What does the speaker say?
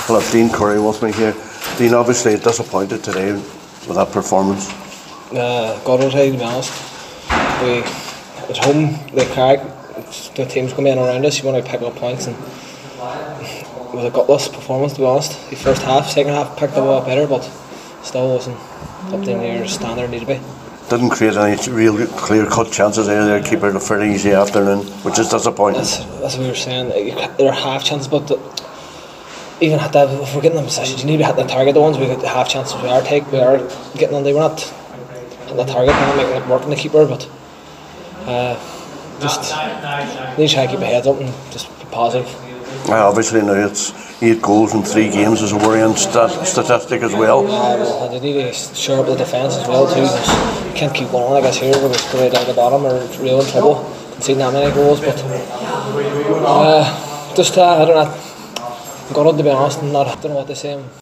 Well, I've Dean Curry with me here. Dean, obviously disappointed today with that performance. Gutted, to be honest. We at home, the Carrick, the team's coming in around us. You want to pick up points, and it was a gutless performance, to be honest. The first half, second half picked up a lot better, but still wasn't up to your standard need to be. Didn't create any real clear-cut chances there. Their keeper had a fairly easy afternoon, which is disappointing. That's what we were saying. There are half chances, but even at that, if we're getting in positions, you need to be hitting the target. The ones we get the half chances we are getting on. They were not hitting the target, not making it work in the keeper, but just need to try to keep our heads up and just be positive. Obviously now it's 8 goals in 3 games is a worrying statistic as well. And they need to shore up the defence as well too. You can't keep going on like this here because we're down the bottom or real in trouble conceding that many goals. But I don't know. I'm gutted, to be honest. I don't know what to say.